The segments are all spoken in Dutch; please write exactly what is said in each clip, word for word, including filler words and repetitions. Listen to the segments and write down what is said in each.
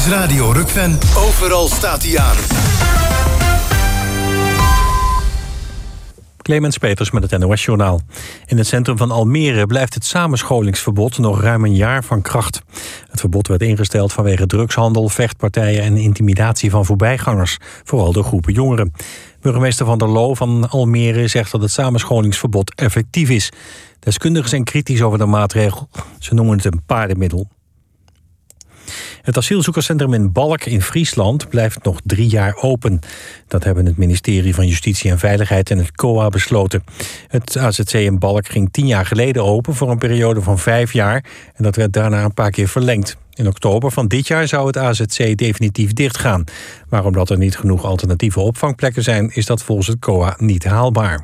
Radio Rukven. Overal staat hij aan. Clemens Peters met het N O S-journaal. In het centrum van Almere blijft het samenscholingsverbod nog ruim een jaar van kracht. Het verbod werd ingesteld vanwege drugshandel, vechtpartijen en intimidatie van voorbijgangers, vooral door groepen jongeren. Burgemeester Van der Loo van Almere zegt dat het samenscholingsverbod effectief is. Deskundigen zijn kritisch over de maatregel. Ze noemen het een paardenmiddel. Het asielzoekerscentrum in Balk in Friesland blijft nog drie jaar open. Dat hebben het ministerie van Justitie en Veiligheid en het C O A besloten. Het A Z C in Balk ging tien jaar geleden open voor een periode van vijf jaar. En dat werd daarna een paar keer verlengd. In oktober van dit jaar zou het A Z C definitief dichtgaan. Maar omdat er niet genoeg alternatieve opvangplekken zijn, is dat volgens het C O A niet haalbaar.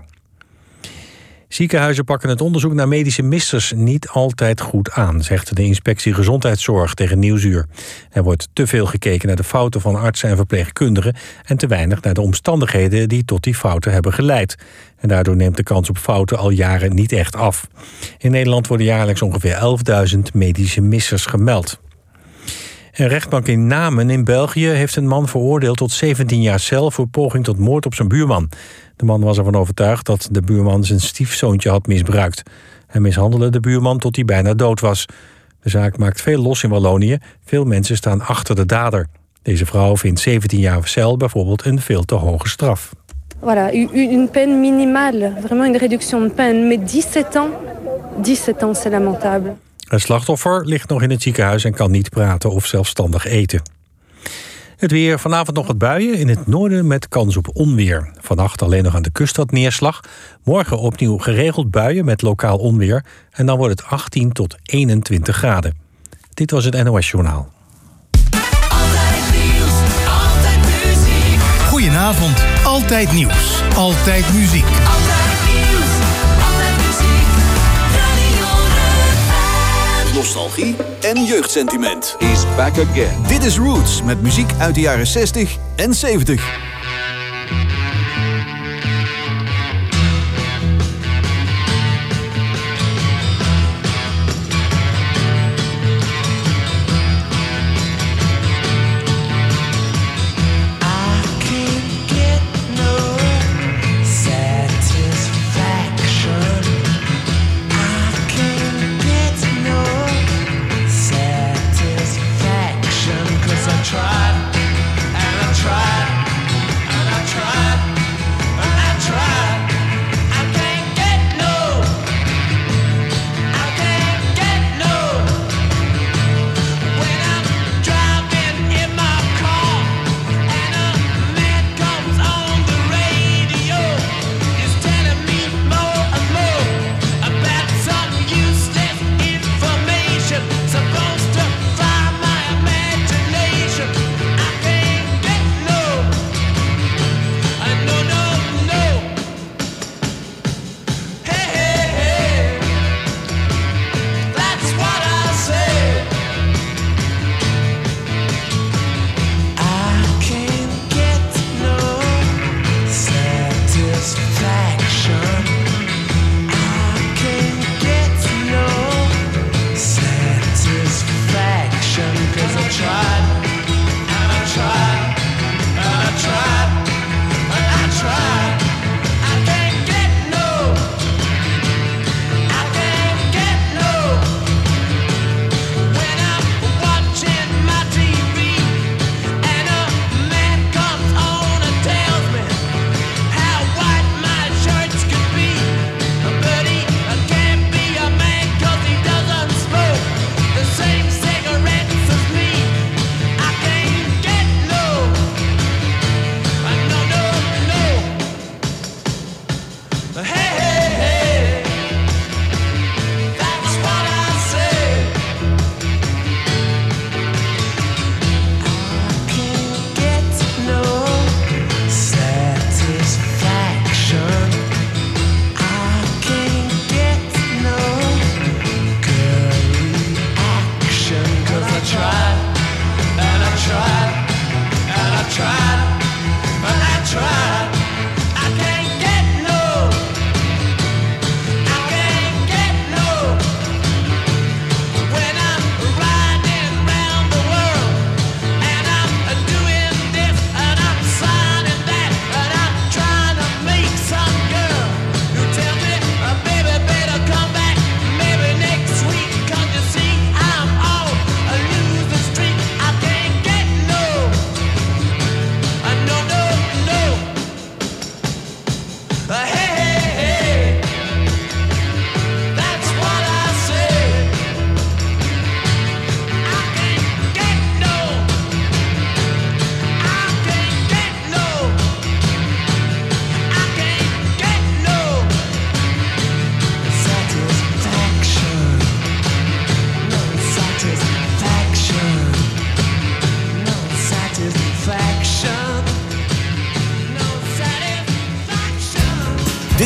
Ziekenhuizen pakken het onderzoek naar medische missers niet altijd goed aan, zegt de inspectie Gezondheidszorg tegen Nieuwsuur. Er wordt te veel gekeken naar de fouten van artsen en verpleegkundigen en te weinig naar de omstandigheden die tot die fouten hebben geleid. En daardoor neemt de kans op fouten al jaren niet echt af. In Nederland worden jaarlijks ongeveer elfduizend medische missers gemeld. Een rechtbank in Namen in België heeft een man veroordeeld tot zeventien jaar cel voor poging tot moord op zijn buurman. De man was ervan overtuigd dat de buurman zijn stiefzoontje had misbruikt. Hij mishandelde de buurman tot hij bijna dood was. De zaak maakt veel los in Wallonië. Veel mensen staan achter de dader. Deze vrouw vindt zeventien jaar cel bijvoorbeeld een veel te hoge straf. Voilà, une peine minimale, vraiment une réduction de peine, mais dix-sept ans, dix-sept ans, c'est lamentable. Het slachtoffer ligt nog in het ziekenhuis en kan niet praten of zelfstandig eten. Het weer, vanavond nog wat buien, in het noorden met kans op onweer. Vannacht alleen nog aan de kust wat neerslag. Morgen opnieuw geregeld buien met lokaal onweer. En dan wordt het achttien tot eenentwintig graden. Dit was het N O S-journaal. Altijd nieuws, altijd muziek. Goedenavond, altijd nieuws, altijd muziek. Altijd nieuws, altijd muziek. Radio Rukven. Nostalgie en jeugdsentiment. He's back again. Dit is Roots met muziek uit de jaren zestig en zeventig. Tried and I tried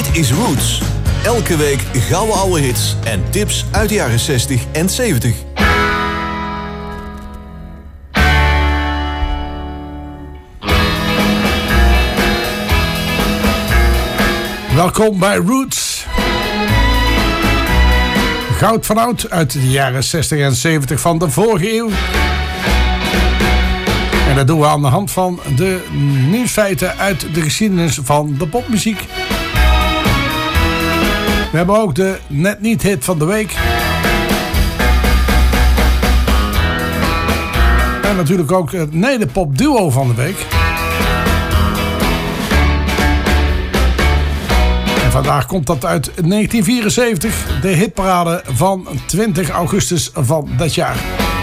Dit is Roots. Elke week gouden oude hits en tips uit de jaren zestig en zeventig. Welkom bij Roots. Goud van oud uit de jaren zestig en zeventig van de vorige eeuw. En dat doen we aan de hand van de nieuwsfeiten uit de geschiedenis van de popmuziek. We hebben ook de net niet hit van de week. En natuurlijk ook het nederpop duo van de week. En vandaag komt dat uit negentien vierenzeventig, de hitparade van twintig augustus van dat jaar.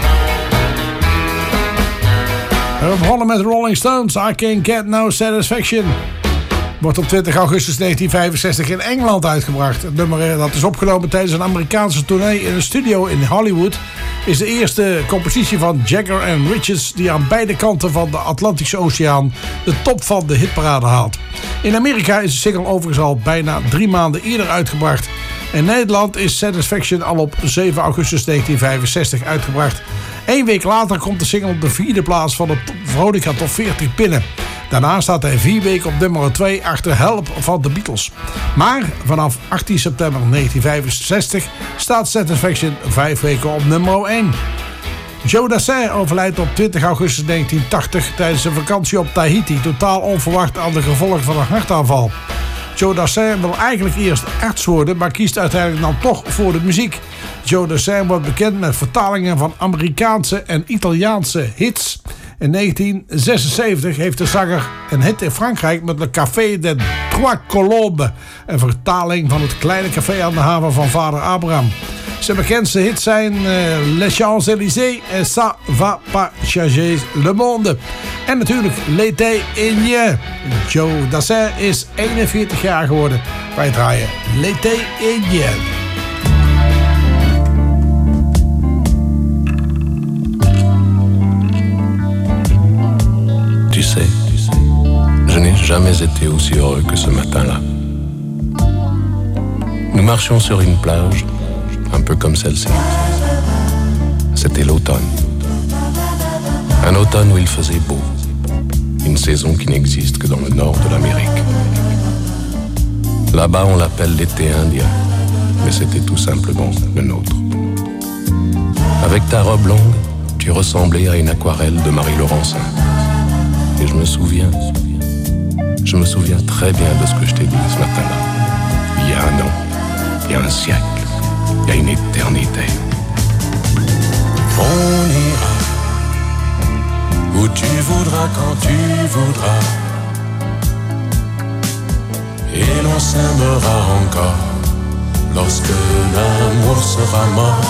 We begonnen met Rolling Stones, I Can't Get No Satisfaction. Wordt op twintig augustus negentien vijfenzestig in Engeland uitgebracht. Het nummer dat is opgenomen tijdens een Amerikaanse tournee in een studio in Hollywood is de eerste compositie van Jagger en Richards die aan beide kanten van de Atlantische Oceaan de top van de hitparade haalt. In Amerika is de single overigens al bijna drie maanden eerder uitgebracht. In Nederland is Satisfaction al op zeven augustus negentien vijfenzestig uitgebracht. Eén week later komt de single op de vierde plaats van de Veronica Top veertig binnen. Daarna staat hij vier weken op nummer twee achter Help van de Beatles. Maar vanaf achttien september negentien vijfenzestig staat Satisfaction vijf weken op nummer één. Joe Dassin overlijdt op twintig augustus negentien tachtig tijdens een vakantie op Tahiti, totaal onverwacht aan de gevolgen van een hartaanval. Joe Dassin wil eigenlijk eerst arts worden, maar kiest uiteindelijk dan toch voor de muziek. Joe Dassin wordt bekend met vertalingen van Amerikaanse en Italiaanse hits. In negentien zesenzeventig heeft de zanger een hit in Frankrijk met Le Café des Trois Colombes, een vertaling van het kleine café aan de haven van vader Abraham. Zijn bekendste hits zijn uh, Les Champs-Élysées en Ça va pas changer le monde. En natuurlijk L'été indien. Joe Dassin is eenenveertig jaar geworden. Wij draaien L'été indien. Tu sais, je n'ai jamais été aussi heureux que ce matin-là. Nous marchions sur une plage, un peu comme celle-ci. C'était l'automne. Un automne où il faisait beau. Une saison qui n'existe que dans le nord de l'Amérique. Là-bas, on l'appelle l'été indien, mais c'était tout simplement le nôtre. Avec ta robe longue, tu ressemblais à une aquarelle de Marie Laurencin. Et je me souviens, je me souviens très bien de ce que je t'ai dit ce matin-là. Il y a un an, il y a un siècle, il y a une éternité. On ira où tu voudras, quand tu voudras. Et l'on s'aimera encore lorsque l'amour sera mort.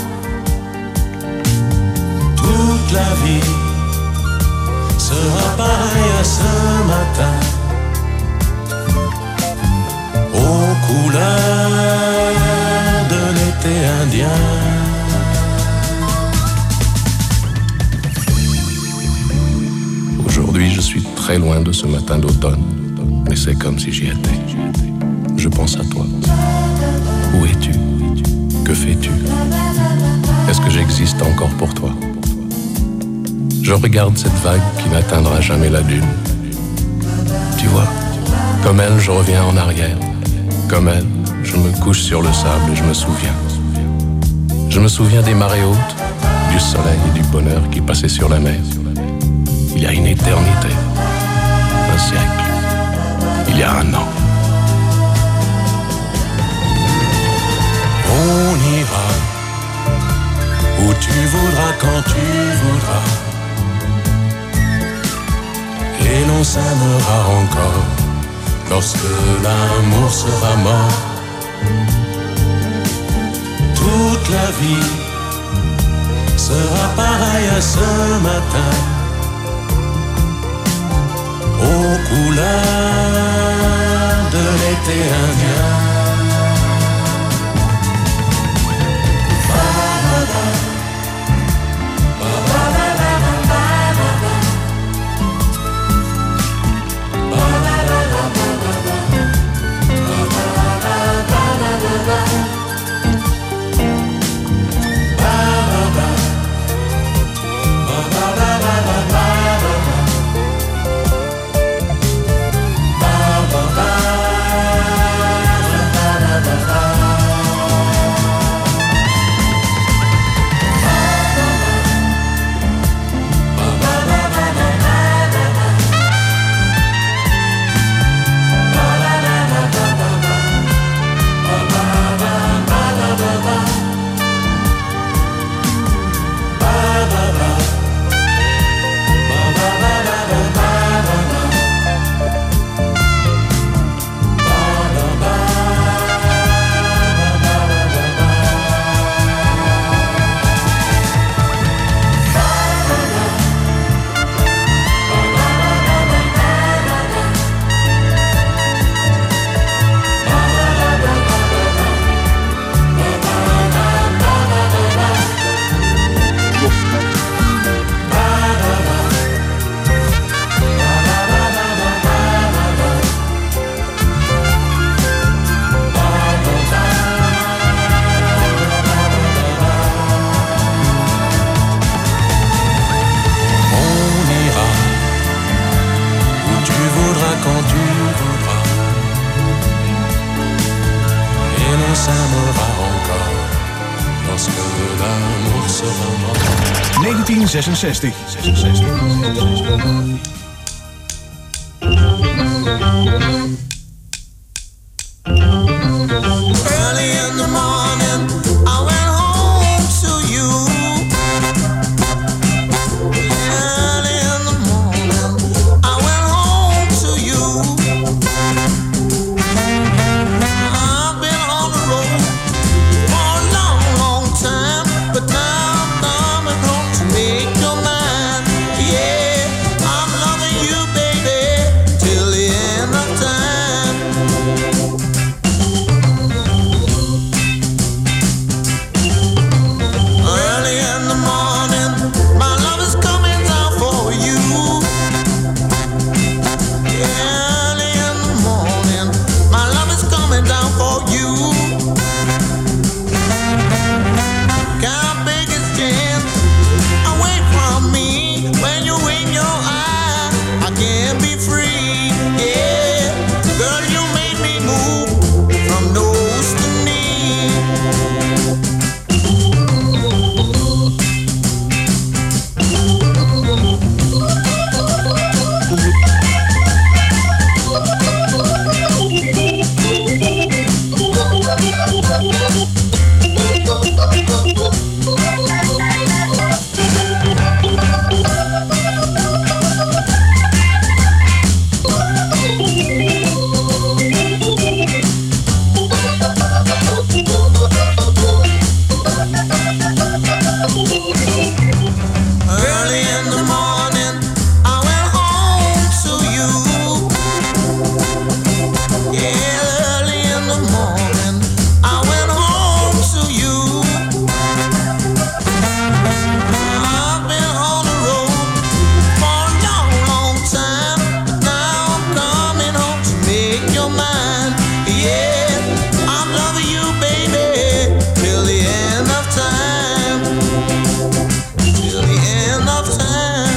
Toute la vie sera pareil à ce matin, aux couleurs de l'été indien. Aujourd'hui, je suis très loin de ce matin d'automne, mais c'est comme si j'y étais. Je pense à toi. Où es-tu? Que fais-tu? Est-ce que j'existe encore pour toi? Je regarde cette vague qui n'atteindra jamais la dune. Tu vois, comme elle, je reviens en arrière. Comme elle, je me couche sur le sable et je me souviens. Je me souviens des marées hautes, du soleil et du bonheur qui passaient sur la mer. Il y a une éternité, un siècle, il y a un an. On ira où tu voudras, quand tu voudras. Et l'on s'aimera encore lorsque l'amour sera mort. Toute la vie sera pareille à ce matin, aux couleurs de l'été indien. s'aimera encore lorsque l'amour sera mort. negentien zesenzestig. Early in the morning, I went home to you. Early in the morning, I went home to you. I've been on the road for a long, long time, but now I'm coming home to make your mind. Yeah, I'm loving you, baby, till the end of time. Early in the morning, my love is coming down for you. Early in the morning, my love is coming down for you. Got a biggest chance away from me. When you wink your eye, I can't be free. Yeah, girl, you made me move from nose to knee. Early in the morning, I went home to you. Yeah, early in the morning, I went home to you. I've been on the road for a long, long time, but now I'm coming home to make your mind. Yeah, I'm loving you, baby, till the end of time. Till the end of time.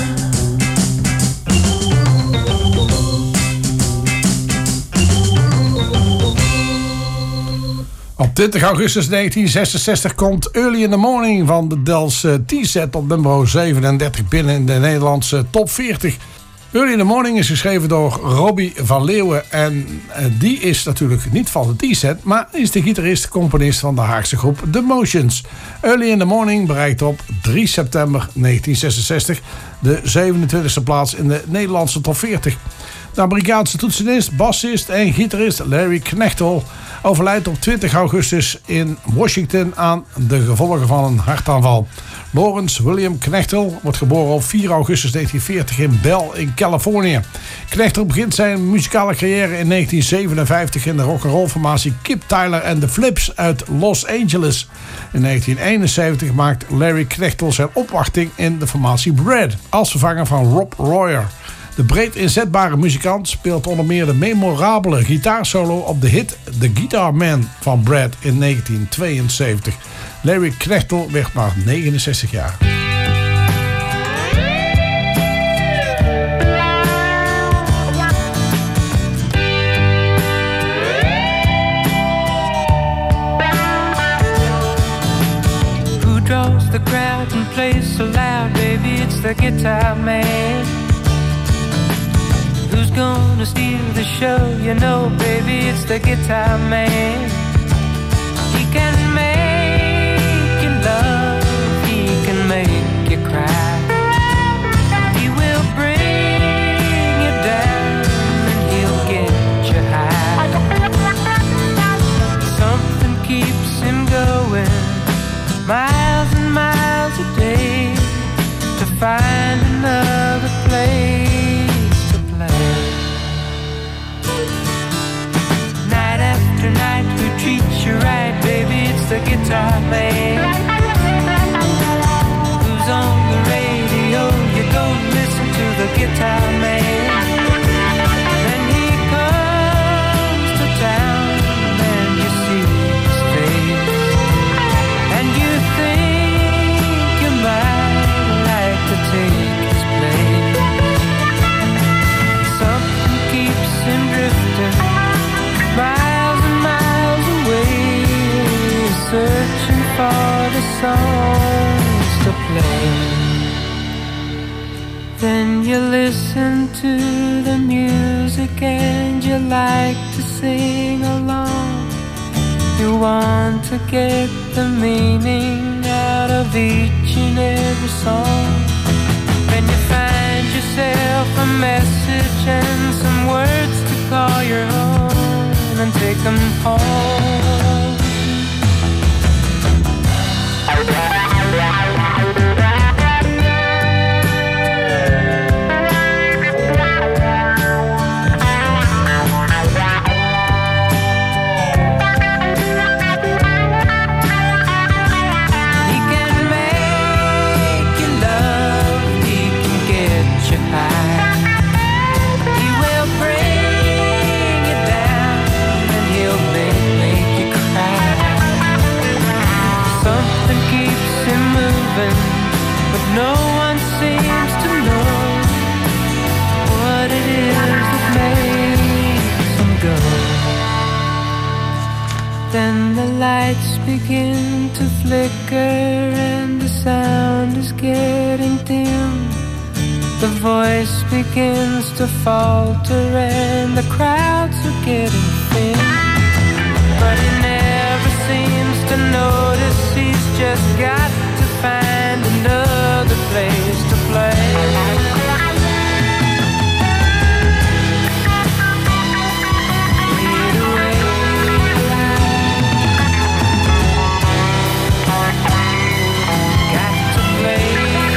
Op twintig augustus negentien zesenzestig komt Early in the Morning van de Dels eh, T-set op nummer zevenendertig binnen in de Nederlandse top veertig. Early in the Morning is geschreven door Robbie van Leeuwen en eh, die is natuurlijk niet van de T-set, maar is de gitarist-componist van de Haagse groep The Motions. Early in the Morning bereikt op drie september negentien zesenzestig de zevenentwintigste plaats in de Nederlandse top veertig. De Amerikaanse toetsenist, bassist en gitarist Larry Knechtel overlijdt op twintig augustus in Washington aan de gevolgen van een hartaanval. Lawrence William Knechtel wordt geboren op vier augustus negentien veertig in Bell in Californië. Knechtel begint zijn muzikale carrière in negentien zevenenvijftig in de rock'n'roll formatie Kip Tyler and the Flips uit Los Angeles. In negentien eenenzeventig maakt Larry Knechtel zijn opwachting in de formatie Brad als vervanger van Rob Royer. De breed inzetbare muzikant speelt onder meer de memorabele gitaarsolo op de hit The Guitar Man van Brad in negentien tweeënzeventig. Larry Knechtel werd maar negenenzestig jaar. Who draws the crowd and plays so loud, baby, it's the Guitar Man. Who's gonna steal the show? You know, baby, it's the Guitar Man. He can make you love, he can make you cry. He will bring you down and he'll get you high. Something keeps him going miles and miles a day to find another place. Tonight, who treats you right, baby, it's the Guitar Man. Who's on the radio, you go listen to the Guitar Man. Then he comes to town and you see his face, and you think you might like to take songs to play. Then you listen to the music and you like to sing along. You want to get the meaning out of each and every song. Then you find yourself a message and some words to call your own and take them home. But no one seems to know what it is that makes them go. Then the lights begin to flicker and the sound is getting dim. The voice begins to falter and the crowds are getting thin. But he never seems to notice, he's just got to find another place to play. Lead away. Got to play.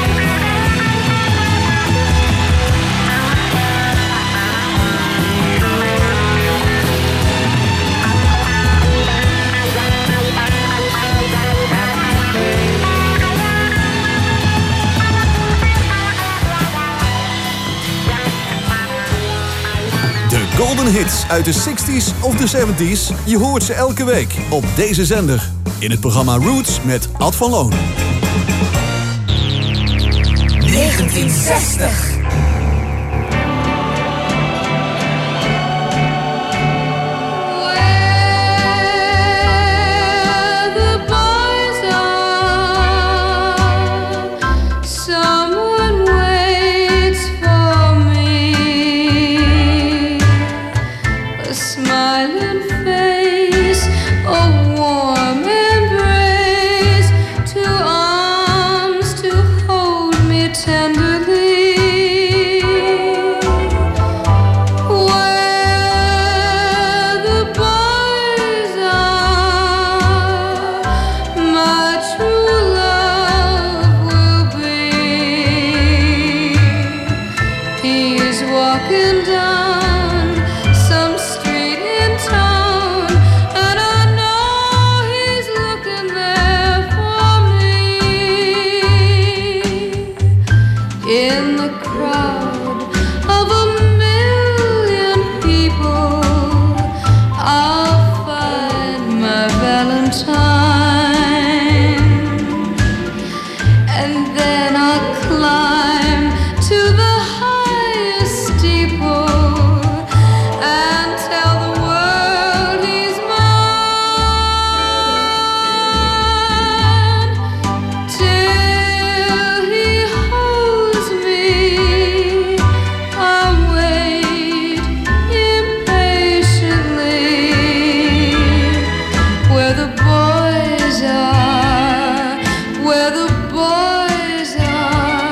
Lead away. De golden hits uit de zestig's of de zeventig's, je hoort ze elke week op deze zender. In het programma Roots met Ad van Loon. negentien zestig. Boys are, where the boys are.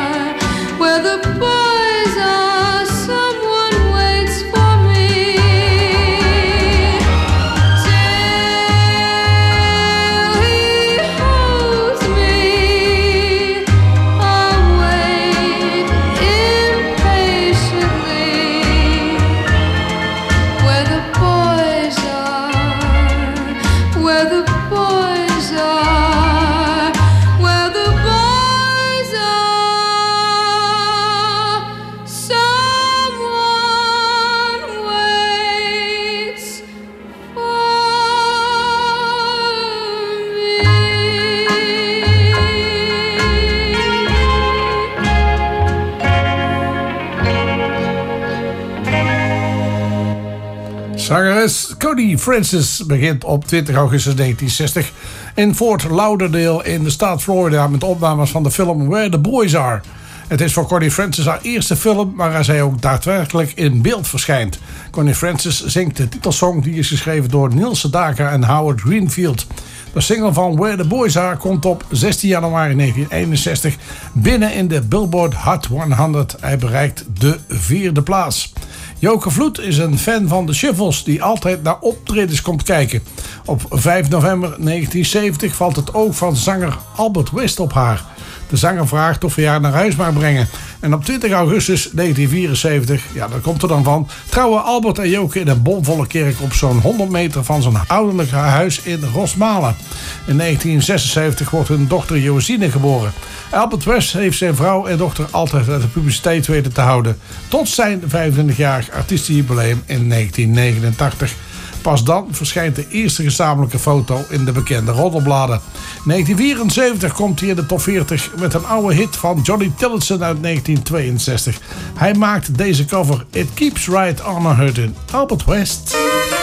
Zangeres Connie Francis begint op twintig augustus negentien zestig in Fort Lauderdale in de staat Florida met opnames van de film Where the Boys Are. Het is voor Connie Francis haar eerste film waar zij ook daadwerkelijk in beeld verschijnt. Connie Francis zingt de titelsong die is geschreven door Neil Sedaka en Howard Greenfield. De single van Where the Boys Are komt op zestien januari negentien eenenzestig binnen in de Billboard Hot honderd. Hij bereikt de vierde plaats. Joke Vloed is een fan van de Shuffles die altijd naar optredens komt kijken. Op vijf november negentien zeventig valt het oog van zanger Albert West op haar. De zanger vraagt of hij haar naar huis mag brengen. En op twintig augustus negentien vierenzeventig, ja, dat komt er dan van, trouwen Albert en Joke in een bomvolle kerk op zo'n honderd meter van zijn ouderlijke huis in Rosmalen. In negentien zesenzeventig wordt hun dochter Josine geboren. Albert West heeft zijn vrouw en dochter altijd uit de publiciteit weten te houden. Tot zijn vijfentwintigjarig artiestenjubileum in negentien negenentachtig. Pas dan verschijnt de eerste gezamenlijke foto in de bekende roddelbladen. negentien vierenzeventig komt hij in de top veertig met een oude hit van Johnny Tillotson uit negentien tweeënzestig. Hij maakt deze cover It Keeps Right On A Hurtin', Albert West.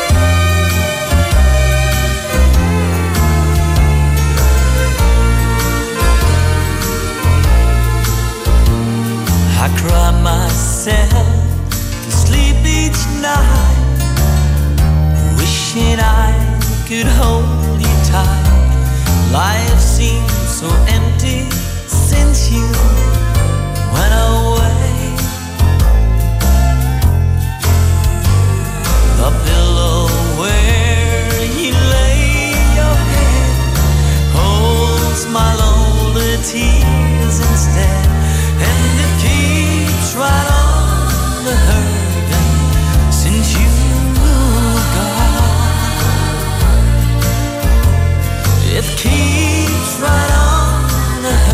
I cry myself to sleep each night, wishing I could hold you tight. Life seems so empty since you went away. The pillow where you lay your head holds my lonely tears instead, and it keeps right on the hurting since you it keeps right on the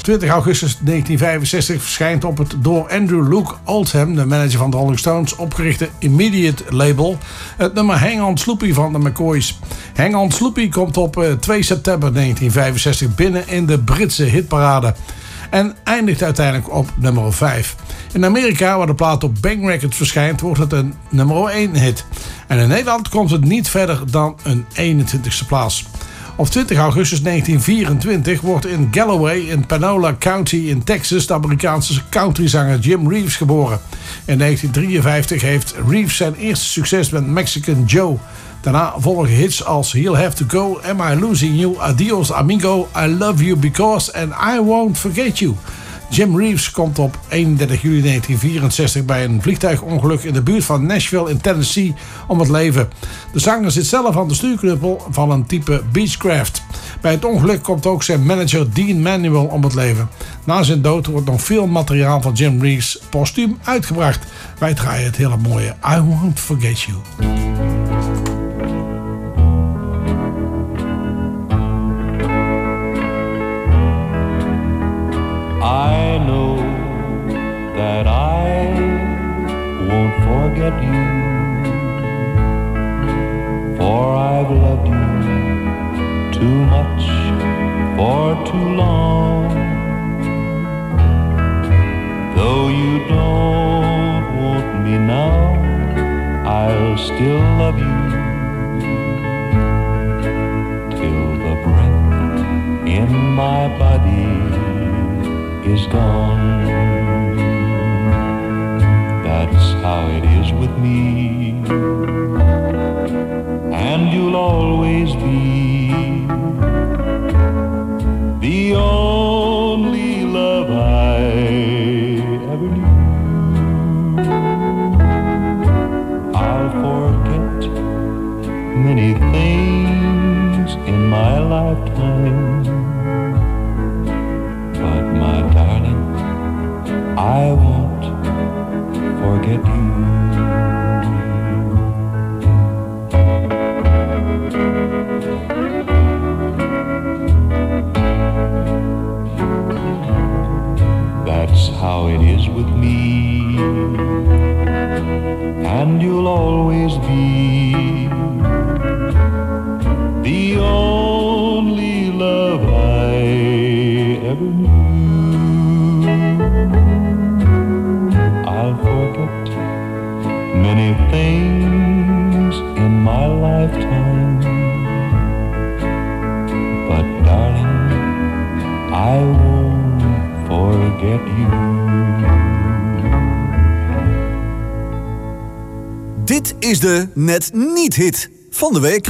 twintig augustus negentien vijfenzestig verschijnt op het door Andrew Luke Oldham, de manager van de Rolling Stones, opgerichte Immediate label het nummer Hang On Sloopy van de McCoys. Hang On Sloopy komt op twee september negentien vijfenzestig binnen in de Britse hitparade en eindigt uiteindelijk op nummer vijf. In Amerika, waar de plaat op Bang Records verschijnt, wordt het een nummer één hit. En in Nederland komt het niet verder dan een eenentwintigste plaats. Op twintig augustus negentien vierentwintig wordt in Galloway in Panola County in Texas de Amerikaanse countryzanger Jim Reeves geboren. In negentien drieënvijftig heeft Reeves zijn eerste succes met Mexican Joe. Daarna volgen hits als He'll Have To Go, Am I Losing You, Adios Amigo, I Love You Because and I Won't Forget You. Jim Reeves komt op eenendertig juli negentien vierenzestig bij een vliegtuigongeluk in de buurt van Nashville in Tennessee om het leven. De zanger zit zelf aan de stuurknuppel van een type Beechcraft. Bij het ongeluk komt ook zijn manager Dean Manuel om het leven. Na zijn dood wordt nog veel materiaal van Jim Reeves postuum uitgebracht. Wij draaien het hele mooie I Won't Forget You. I know that I won't forget you, for I've loved you too much for too long. Though you don't want me now, I'll still love you till the breath in my body is gone. That's how it is with me, and you'll always be the only love I ever knew. I'll forget many things in my lifetime, I won't forget you. That's how it is with me, and you'll always be the only love I ever knew. Many things in my lifetime, but darling, I won't forget you. Dit is de Net Niet Hit van de week.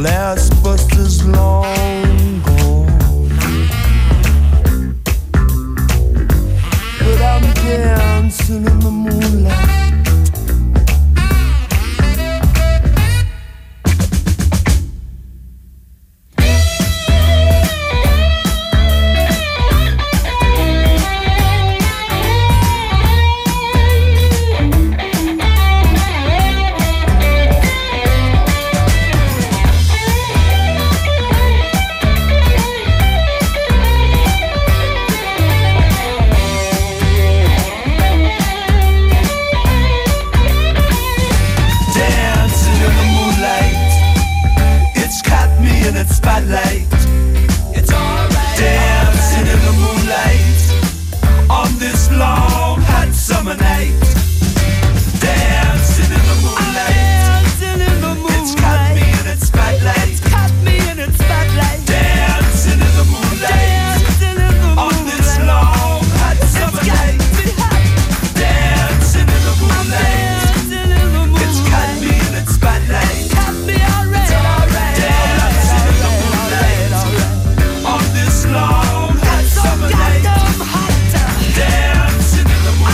last but as long gone. But I'm dancing in the moonlight. Spotlight. It's alright. Dancing in the moonlight on this long hot summer night. Dancing in the moonlight. Dancing in the moonlight. It's caught me in its spotlight. It's caught me in its spotlight. Dancing in the moonlight. Dancing in the moonlight on this long hot summer night. Dancing in the moonlight. Dancing in the moonlight. It's caught me in its spotlight. It's caught me already. It's alright. Long hot summer night, dancing in the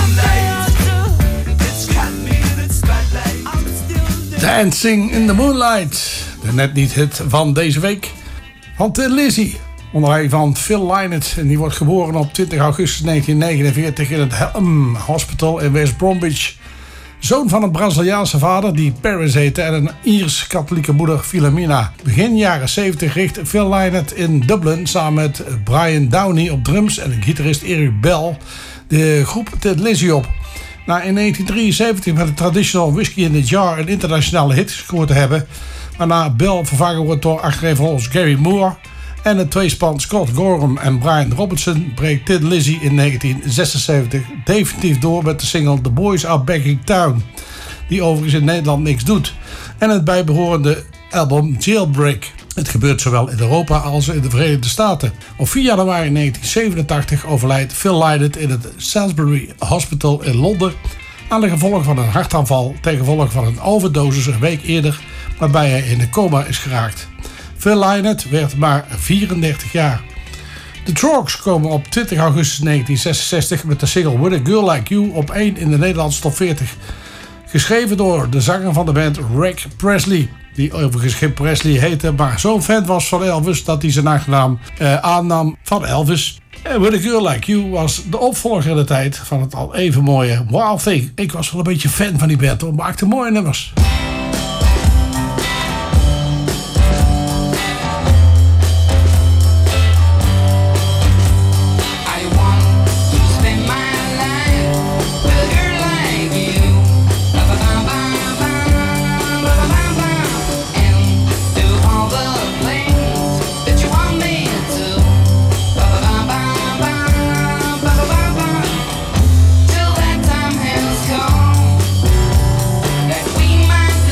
moonlight. It's got me in its spotlight. Dancing in the Moonlight. De net niet hit van deze week. Van Thin Lizzy. Onder leiding van Phil Lynott. En die wordt geboren op twintig augustus negentien negenenveertig in het Helm Hospital in West Bromwich. Zoon van een Braziliaanse vader die Paris heette en een Iers-katholieke moeder Philomena. Begin jaren zeventig richt Phil Lynott in Dublin samen met Brian Downey op drums en gitarist Eric Bell de groep Thin Lizzy op. Na in negentien drieënzeventig met de traditional Whiskey in the Jar een internationale hit gescoord te hebben, waarna Bell vervangen wordt door achterevenals Gary Moore en het tweespan Scott Gorham en Brian Robertson, breekt Thin Lizzy in negentien zesenzeventig definitief door met de single The Boys Are Back in Town, die overigens in Nederland niks doet, en het bijbehorende album Jailbreak. Het gebeurt zowel in Europa als in de Verenigde Staten. Op vier januari negentien zevenentachtig overlijdt Phil Lynott in het Salisbury Hospital in Londen aan de gevolgen van een hartaanval ten gevolge van een overdosis een week eerder, waarbij hij in een coma is geraakt. Phil Lynott werd maar vierendertig jaar. De Troggs komen op twintig augustus negentien zesenzestig met de single With a Girl Like You op één in de Nederlandse top veertig. Geschreven door de zanger van de band Rick Presley, die overigens geen Presley heette, maar zo'n fan was van Elvis dat hij zijn achternaam eh, aannam van Elvis. En With a Girl Like You was de opvolger in de tijd van het al even mooie Wild Thing. Ik was wel een beetje fan van die band, hoor, maakte mooie nummers. Might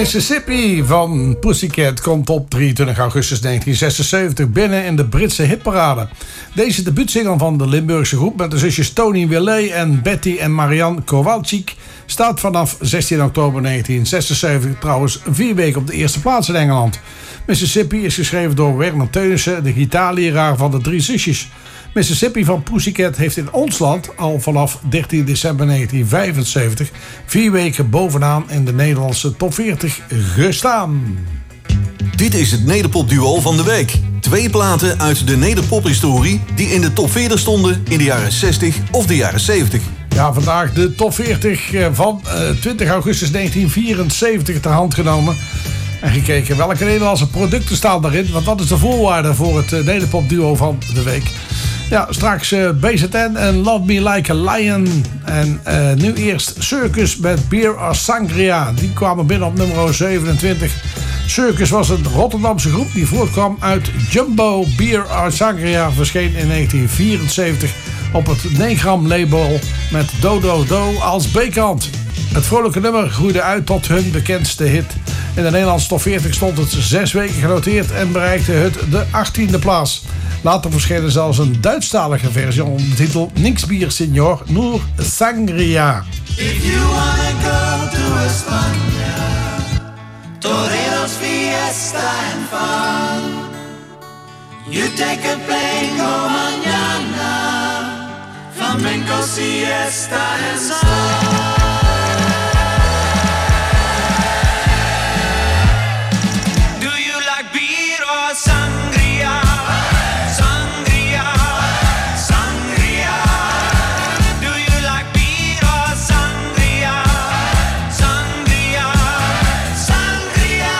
Mississippi van Pussycat komt op drieëntwintig augustus negentien zesenzeventig binnen in de Britse hitparade. Deze debuutsingle van de Limburgse groep met de zusjes Tony Willet en Betty en Marianne Kowalczyk staat vanaf zestien oktober negentien zesenzeventig trouwens vier weken op de eerste plaats in Engeland. Mississippi is geschreven door Werner Teunissen, de gitaarleraar van de drie zusjes. Mississippi van Pussycat heeft in ons land al vanaf dertien december negentien vijfenzeventig vier weken bovenaan in de Nederlandse top veertig gestaan. Dit is het Nederpopduo van de week. Twee platen uit de Nederpophistorie die in de top veertig stonden in de jaren zestig of de jaren zeventig. Ja, vandaag de top veertig van twintig augustus negentien vierenzeventig ter hand genomen. En gekeken welke Nederlandse producten staan daarin. Want dat is de voorwaarde voor het Nederpopduo van de week. Ja, straks uh, B Z N en Love Me Like a Lion. En uh, nu eerst Circus met Beer or Sangria. Die kwamen binnen op nummer zevenentwintig. Circus was een Rotterdamse groep die voortkwam uit Jumbo. Beer or Sangria verscheen in negentien vierenzeventig op het Negram label met Dodo Do als B-kant. Het vrolijke nummer groeide uit tot hun bekendste hit. In de Nederlandse top veertig stond het zes weken genoteerd en bereikte het de achttiende plaats. Later verscheen er zelfs een Duitsstalige versie onder de titel Nix Bier Signor, nur Sangria. If you wanna go to España, toreros, fiesta and fun, you take a plane, go mañana, flamenco, siesta and sun. Do you like beer or sangria? Sangria, sangria. Do you like beer or sangria? Sangria, sangria.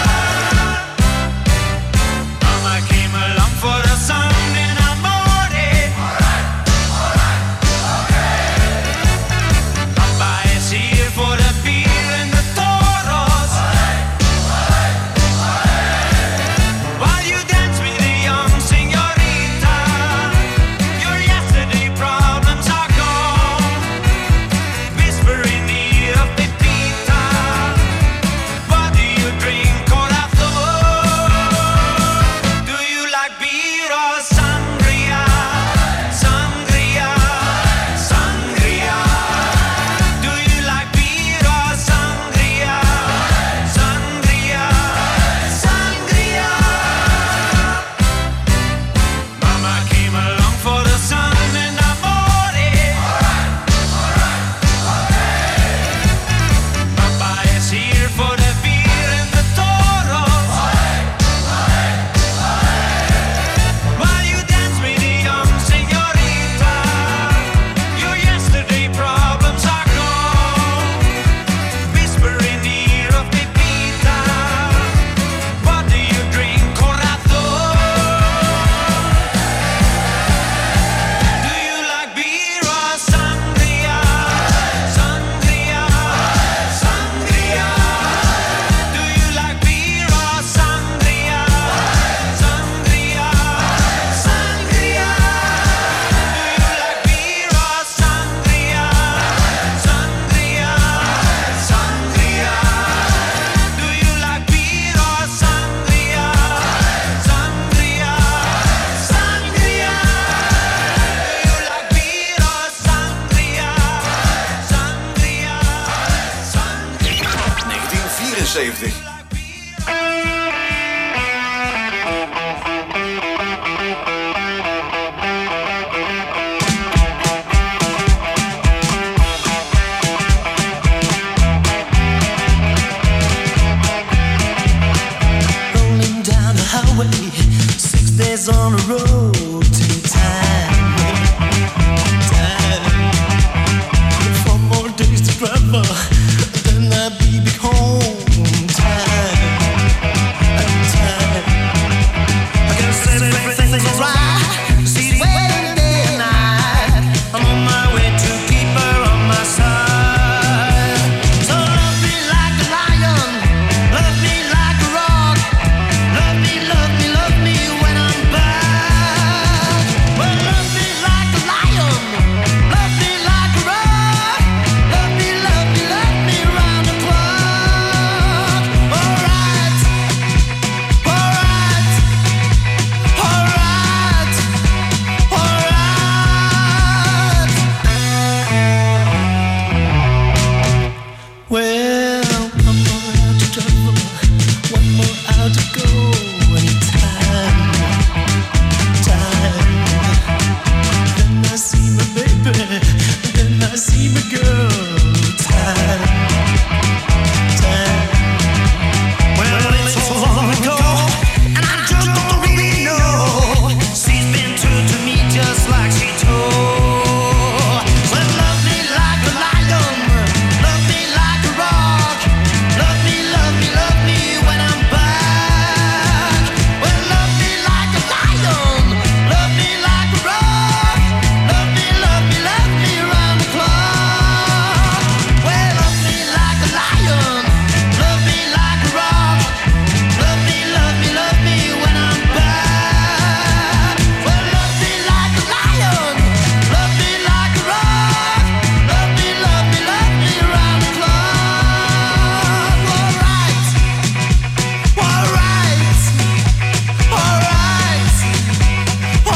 Mama came along for a Sunday amore. Papa is here for the beer and the toros. While you dance with the young señorita, your yesterday problems are gone. Whisper in the ear of Pepita, what do you drink, corazón? Do you like beer or sangria? Sangria, sangria. Do you like beer or sangria? Sangria, sangria. Mama came along for the sun and amore. Papa is here for the beer and the toros. While you dance with the young señorita, your yesterday problems are gone. Whisper in the ear of Pepita, what do you drink, corazón? Do you like beer or sangria? Sangria, sangria. Do you like beer or sangria? Sangria, sangria. Do you like beer or sangria? Sangria, sangria. Do you like beer or sangria? Sangria, sangria. Do you like beer or sangria? Sangria, sangria. negentien vierenzeventig. Rolling down the highway, six days on the road to time. Time. Four more days to travel, then I'll be back home. Time. Time. I gotta set everything right. She's waiting day and night. I'm on my way to keep her on my side. So love me like a lion, love me like a rock. Love me, love me, love me when I'm by. One more hour to go, and time, time. Then I see my baby, then I see my girl. Time, time. Well, it's so long ago, and I just don't really know. She's been true to me just like she told. Well, love me like a lion, love me like a rock. Love me, love me, love me when I'm back. Well, love me like a lion, love me like a rock. Love me, love me, love me round the clock. Well, love me like a lion, love me like a rock. Love me, love me, love me when I'm back. Well, love me like a lion, love me like a rock. Love me, love me, love me round the clock. Alright, alright, alright, alright,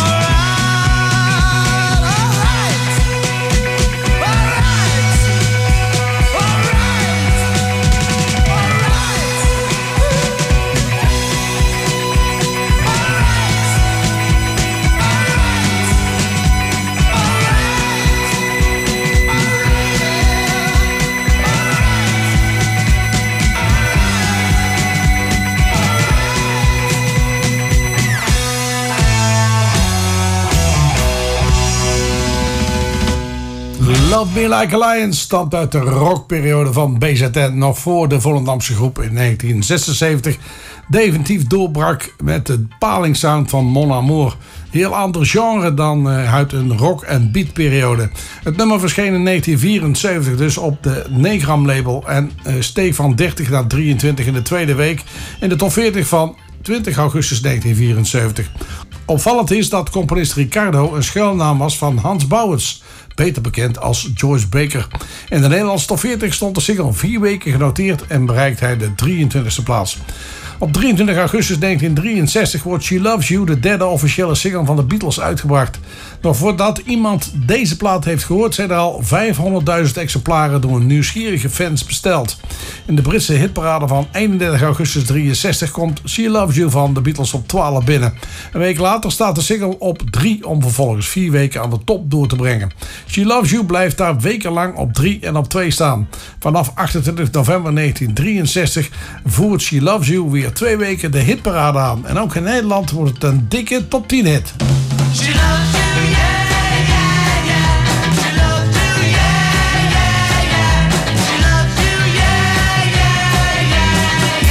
Love Me Like a Lion stamt uit de rockperiode van B Z N, nog voor de Volendamse groep in negentien zesenzeventig definitief doorbrak met de palingsound van Mon Amour. Heel ander genre dan uh, uit een rock- en beatperiode. Het nummer verscheen in negentien vierenzeventig dus op de Negram label en uh, steeg van dertig naar drieëntwintig in de tweede week in de top veertig van twintig augustus negentien vierenzeventig. Opvallend is dat componist Ricardo een schuilnaam was van Hans Bouwens, beter bekend als Joyce Baker. In de Nederlandse top veertig stond de single vier weken genoteerd en bereikt hij de drieëntwintigste plaats. Op drieëntwintig augustus negentien drieënzestig wordt She Loves You, de derde officiële single van de Beatles, uitgebracht. Nog voordat iemand deze plaat heeft gehoord zijn er al vijfhonderdduizend exemplaren door nieuwsgierige fans besteld. In de Britse hitparade van eenendertig augustus drieënzestig komt She Loves You van de Beatles op twaalf binnen. Een week later staat de single op drie om vervolgens vier weken aan de top door te brengen. She Loves You blijft daar wekenlang op drie en op twee staan. Vanaf achtentwintig november negentien drieënzestig voert She Loves You weer twee weken de hitparade aan. En ook in Nederland wordt het een dikke top tien hit. She loves you, yeah, yeah, yeah. She loves you, yeah, yeah, yeah. She loves you, yeah, yeah, yeah,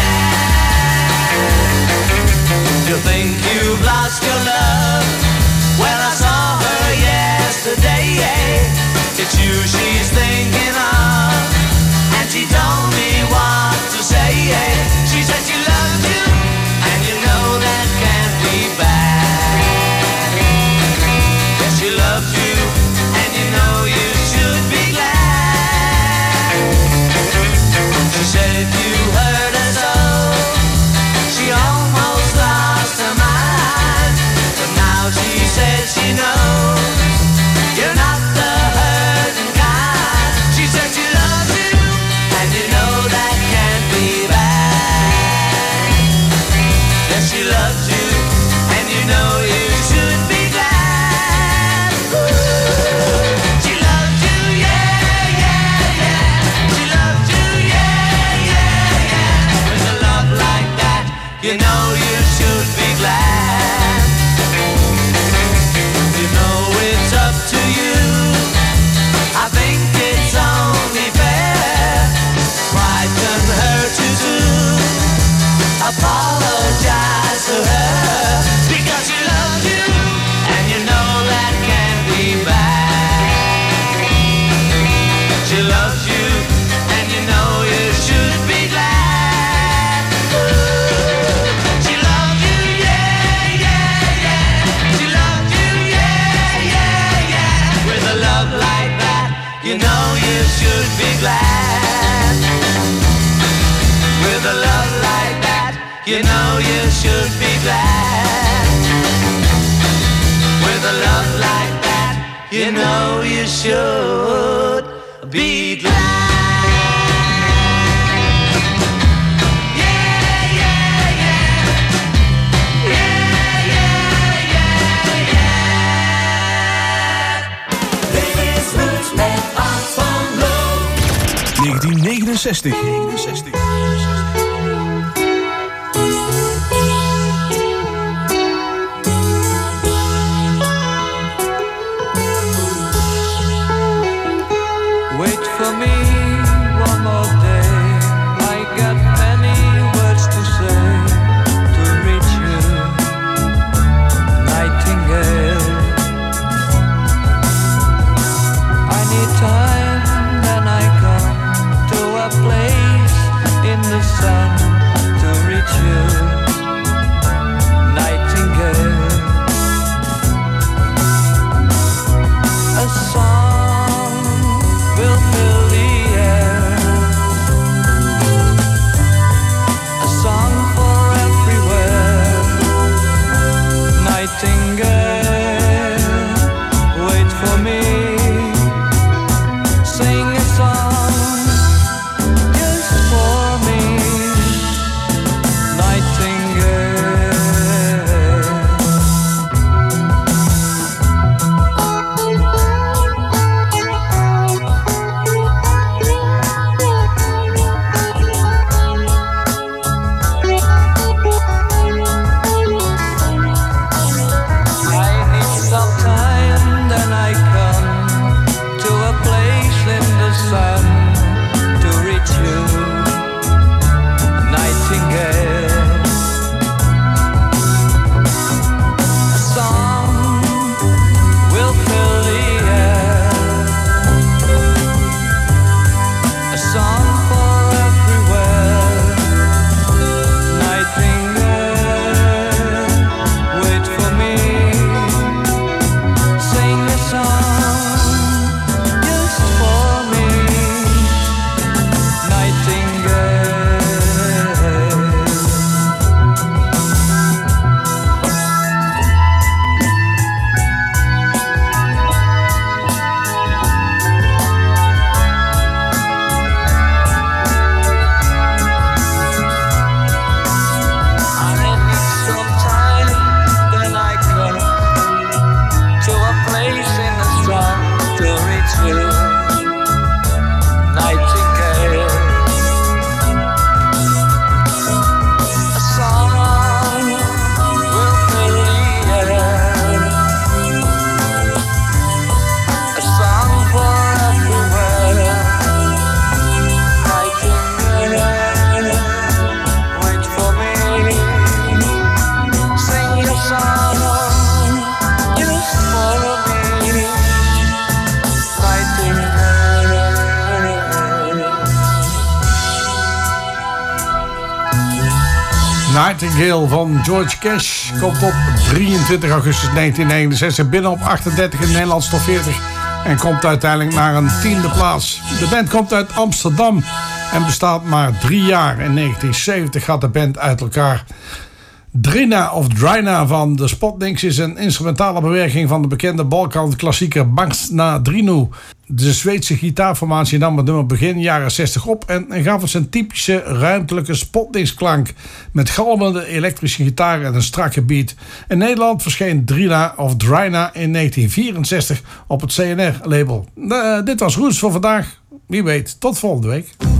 yeah. You think you've lost your love? Well, I saw her yesterday, yeah. It's you she's thinking of, and she told me what to say, yeah. She said she loves you, and you know that can't be bad. Yes, she loves you, and you know you should be glad. She said if you hurt her so, she almost lost her mind. But now she says she knows you're not the hurting kind. She said she loves you, and you know that can't be bad. Yes, she loves you, and you know you should be glad. She loves you, yeah, yeah, yeah. She loves you, yeah, yeah, yeah. With a love like that, you know you should be glad. You know it's up to you. I think it's only fair. Pride can hurt you too. Apologize to her because she loves you, and you know that can't be bad. She loves you, and you know you should be glad. She loves you, yeah, yeah, yeah. She loves you, yeah, yeah, yeah. With a love like that, you know you should be glad. With a love like that, you know you should be glad. With a love like that, you know you should be glad. Yeah, yeah. negenenzestig. Wait for me one more day. I got many words to say to reach you, Nightingale. I need time, then I come to a place in the sun to reach you, Nightingale. A song will fill the air, a song for everywhere, Nightingale, wait for me, sing a song just for me, Nightingale. I need some time, then I come to a place in the sun to reach you, Nightingale. A song will fill the air, a song for everywhere, Nightingale, wait for me, sing a song just for me, Nightingale. I need some time, then I come to a place in the sun to reach you, Nightingale. A song will fill the air, a song for everywhere, Nightingale, wait for me, sing a song just for me, Nightingale. Nightingale van George Cash komt op drieëntwintig augustus negentien negenenzestig binnen op achtendertig in de Nederlandse top veertig en komt uiteindelijk naar een tiende plaats. De band komt uit Amsterdam en bestaat maar drie jaar. In negentien zeventig gaat de band uit elkaar. Drina of Drina van de Spotniks is een instrumentale bewerking van de bekende Balkan-klassieker Banks na Drinu. De Zweedse gitaarformatie nam het nummer begin jaren zestig op en gaf het zijn typische ruimtelijke Spotniks-klank met galmende elektrische gitaar en een strakke beat. In Nederland verscheen Drina of Drina in negentien vierenzestig op het C N R-label. Uh, dit was Roots voor vandaag. Wie weet, tot volgende week.